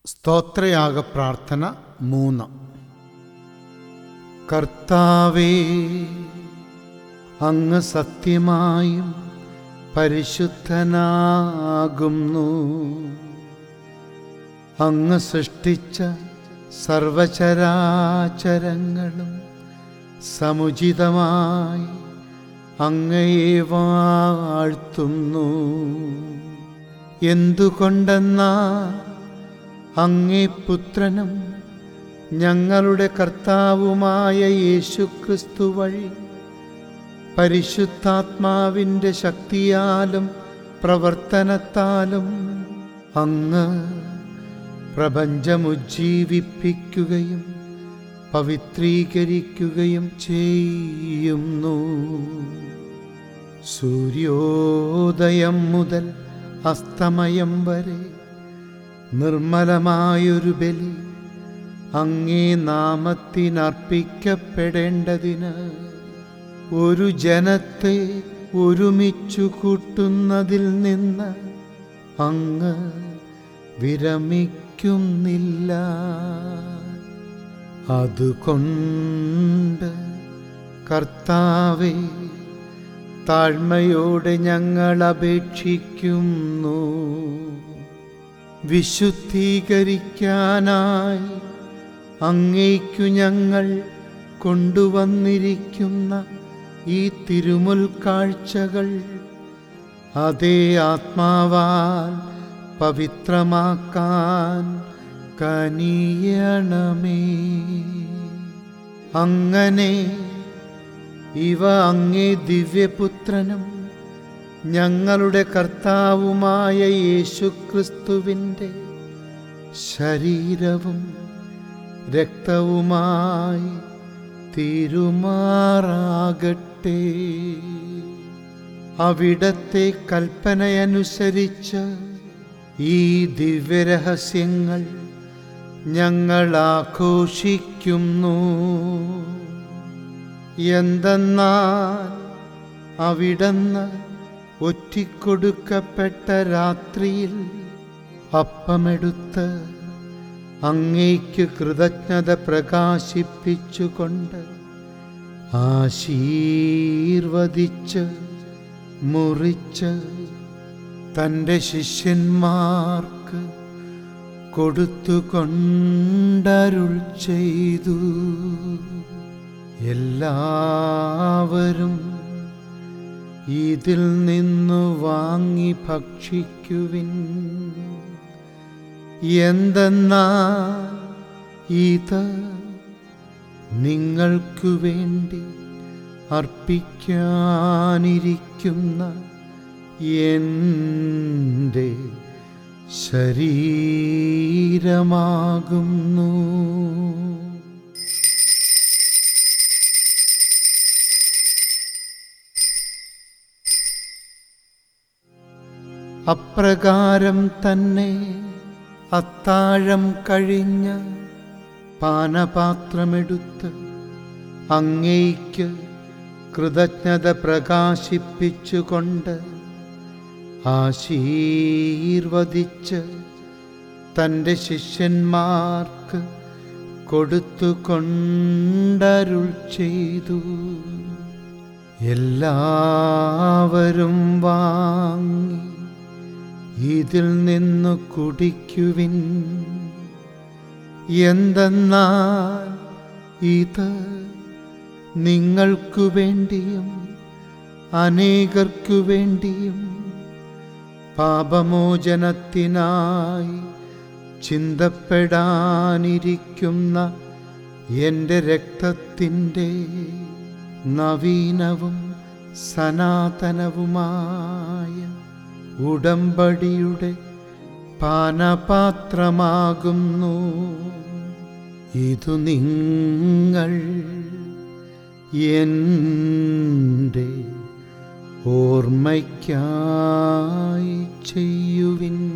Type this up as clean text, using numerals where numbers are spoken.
സ്തോത്രയാഗ പ്രാർത്ഥന 3. കർത്താവേ, അങ്ങ് സത്യമായും പരിശുദ്ധനാകുന്നു. അങ്ങ് സൃഷ്ടിച്ച സർവചരാചരങ്ങളും സമുചിതമായി അങ്ങയെ വാഴ്ത്തുന്നു. എന്തുകൊണ്ടെന്നാൽ അങ്ങേ പുത്രനും ഞങ്ങളുടെ കർത്താവുമായ യേശുക്രിസ്തു വഴി പരിശുദ്ധാത്മാവിൻ്റെ ശക്തിയാലും പ്രവർത്തനത്താലും അങ്ങ് പ്രപഞ്ചമുജ്ജീവിപ്പിക്കുകയും പവിത്രീകരിക്കുകയും ചെയ്യുന്നു. സൂര്യോദയം മുതൽ അസ്തമയം വരെ നിർമ്മലമായൊരു ബലി അങ്ങേ നാമത്തിനർപ്പിക്കപ്പെടേണ്ടതിന് ഒരു ജനത്തെ ഒരുമിച്ചു കൂട്ടുന്നതിൽ നിന്ന് അങ്ങ് വിരമിക്കുന്നില്ല. അതുകൊണ്ട് കർത്താവേ, താഴ്മയോടെ ഞങ്ങൾ അപേക്ഷിക്കുന്നു. വിശുദ്ധീകരിക്കാനായി അങ്ങേക്കു ഞങ്ങൾ കൊണ്ടുവന്നിരിക്കുന്ന ഈ തിരുമുൽക്കാഴ്ചകൾ അതേ ആത്മാവാൽ പവിത്രമാക്കാൻ കനിയണമേ. അങ്ങനെ ഇവ അങ്ങേ ദിവ്യപുത്രനും ഞങ്ങളുടെ കർത്താവുമായ യേശുക്രിസ്തുവിൻ്റെ ശരീരവും രക്തവുമായി തീരുമാറാകട്ടെ. അവിടത്തെ കൽപ്പനയനുസരിച്ച് ഈ ദിവ്യരഹസ്യങ്ങൾ ഞങ്ങൾ ആഘോഷിക്കുന്നു. എന്തെന്നാൽ അവിടുന്ന് ഒറ്റിക്കൊടുക്കപ്പെട്ട രാത്രിയിൽ അപ്പമെടുത്ത് അങ്ങേക്ക് കൃതജ്ഞത പ്രകാശിപ്പിച്ചുകൊണ്ട് ആശീർവദിച്ച് മുറിച്ച് തൻ്റെ ശിഷ്യന്മാർക്ക് കൊടുത്തുകൊണ്ടരുൾ ചെയ്തു. എല്ലാവരും ഇതിൽ നിന്നു വാങ്ങി ഭക്ഷിക്കുവിൻ. എന്തെന്നാൽ ഇത് നിങ്ങൾക്കു വേണ്ടി അർപ്പിക്കാനിരിക്കുന്ന എൻ്റെ ശരീരമാകുന്നു. അപ്രകാരം തന്നെ അത്താഴം കഴിഞ്ഞ് പാനപാത്രമെടുത്ത് അങ്ങേയ്ക്ക് കൃതജ്ഞത പ്രകാശിപ്പിച്ചുകൊണ്ട് ആശീർവദിച്ച് തൻ്റെ ശിഷ്യന്മാർക്ക് കൊടുത്തുകൊണ്ടരുൾ ചെയ്തു. എല്ലാവരും വാങ്ങി ഇതിൽ നിന്നു കുടിക്കുവിൻ. എന്തെന്നാൽ ഇത് നിങ്ങൾക്കു വേണ്ടിയും അനേകർക്കു വേണ്ടിയും പാപമോചനത്തിനായി ചിന്തപ്പെടാനിരിക്കുന്ന എൻ്റെ രക്തത്തിൻ്റെ നവീനവും സനാതനവുമായ ഉടമ്പടിയുടെ പാനപാത്രമാകുന്നു. ഇതു നിങ്ങൾ എൻ്റെ ഓർമ്മയ്ക്കായി ചെയ്യുവിൻ.